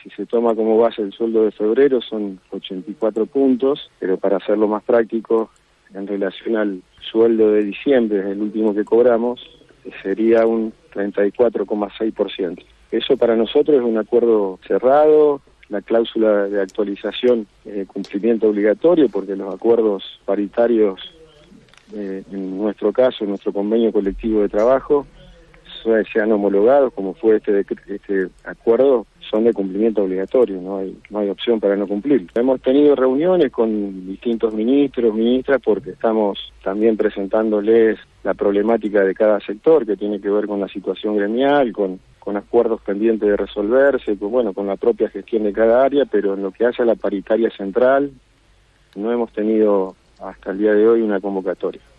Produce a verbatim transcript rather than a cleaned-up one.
si se toma como base el sueldo de febrero son ochenta y cuatro puntos, pero para hacerlo más práctico, en relación al sueldo de diciembre, el último que cobramos, sería un treinta y cuatro coma seis por ciento. Eso para nosotros es un acuerdo cerrado, la cláusula de actualización es cumplimiento obligatorio, porque los acuerdos paritarios, eh, en nuestro caso, en nuestro convenio colectivo de trabajo, sean homologados, como fue este, este acuerdo, son de cumplimiento obligatorio, no hay, no hay opción para no cumplir. Hemos tenido reuniones con distintos ministros, ministras, porque estamos también presentándoles la problemática de cada sector, que tiene que ver con la situación gremial, con, con acuerdos pendientes de resolverse, con, bueno, con la propia gestión de cada área, pero en lo que hace a la paritaria central, no hemos tenido hasta el día de hoy una convocatoria.